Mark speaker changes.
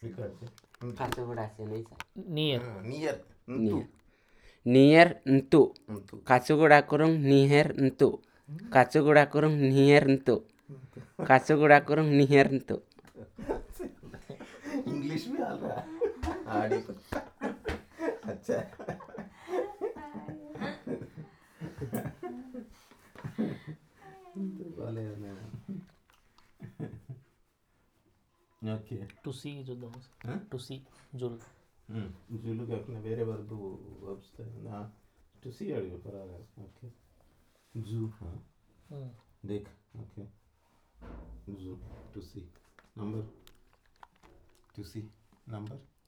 Speaker 1: Kaso కూడా అసలు
Speaker 2: near
Speaker 3: near
Speaker 1: near ఎంతు kaso కూడా kurung niher entu kaso కూడా kurung niher entu kaso కూడా kurung niher entu
Speaker 3: इंग्लिश में आ रहा है आड़ी अच्छा बोले ఓకే
Speaker 2: టు సీ చూద్దాం టు సీ జుల్
Speaker 3: జులు కాకుండా వేరే వర్బ్ వస్తాయి టు సీ అడిగి పర్వాలేదు ఓకే జూ देख ओके जू to see number to see number